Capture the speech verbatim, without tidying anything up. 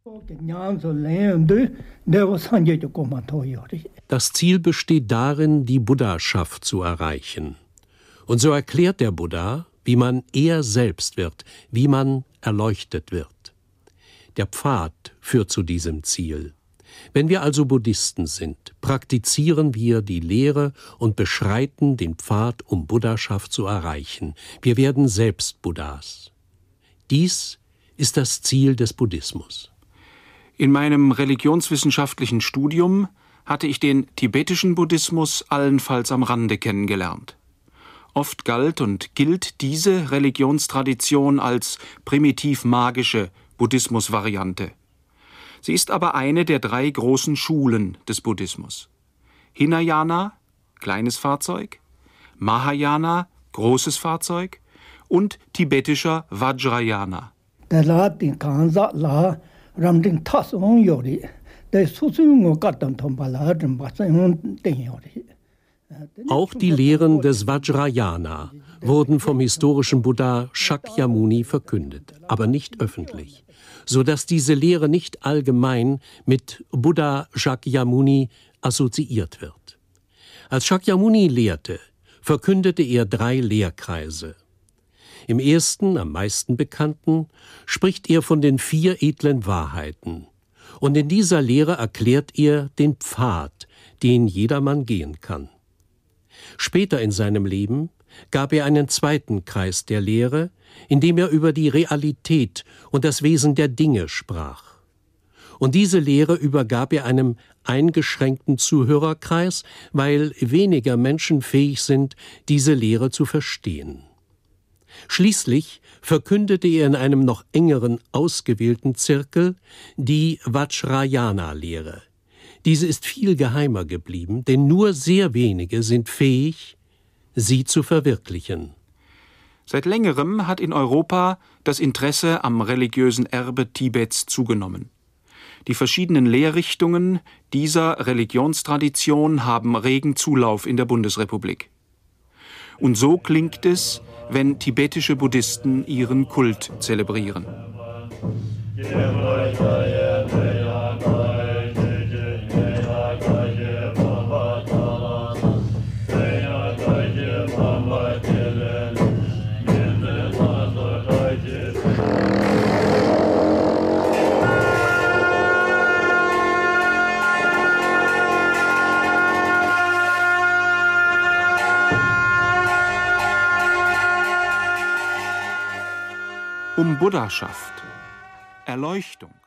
Das Ziel besteht darin, die Buddhaschaft zu erreichen. Und so erklärt der Buddha, wie man er selbst wird, wie man erleuchtet wird. Der Pfad führt zu diesem Ziel. Wenn wir also Buddhisten sind, praktizieren wir die Lehre und beschreiten den Pfad, um Buddhaschaft zu erreichen. Wir werden selbst Buddhas. Dies ist das Ziel des Buddhismus. In meinem religionswissenschaftlichen Studium hatte ich den tibetischen Buddhismus allenfalls am Rande kennengelernt. Oft galt und gilt diese Religionstradition als primitiv-magische Buddhismusvariante. Sie ist aber eine der drei großen Schulen des Buddhismus. Hinayana, kleines Fahrzeug, Mahayana, großes Fahrzeug und tibetischer Vajrayana. Auch die Lehren des Vajrayana wurden vom historischen Buddha Shakyamuni verkündet, aber nicht öffentlich, sodass diese Lehre nicht allgemein mit Buddha Shakyamuni assoziiert wird. Als Shakyamuni lehrte, verkündete er drei Lehrkreise. Im ersten, am meisten bekannten, spricht er von den vier edlen Wahrheiten. Und in dieser Lehre erklärt er den Pfad, den jedermann gehen kann. Später in seinem Leben gab er einen zweiten Kreis der Lehre, in dem er über die Realität und das Wesen der Dinge sprach. Und diese Lehre übergab er einem eingeschränkten Zuhörerkreis, weil weniger Menschen fähig sind, diese Lehre zu verstehen. Schließlich verkündete er in einem noch engeren, ausgewählten Zirkel die Vajrayana-Lehre. Diese ist viel geheimer geblieben, denn nur sehr wenige sind fähig, sie zu verwirklichen. Seit längerem hat in Europa das Interesse am religiösen Erbe Tibets zugenommen. Die verschiedenen Lehrrichtungen dieser Religionstradition haben regen Zulauf in der Bundesrepublik. Und so klingt es, wenn tibetische Buddhisten ihren Kult zelebrieren. Um Buddhaschaft, Erleuchtung,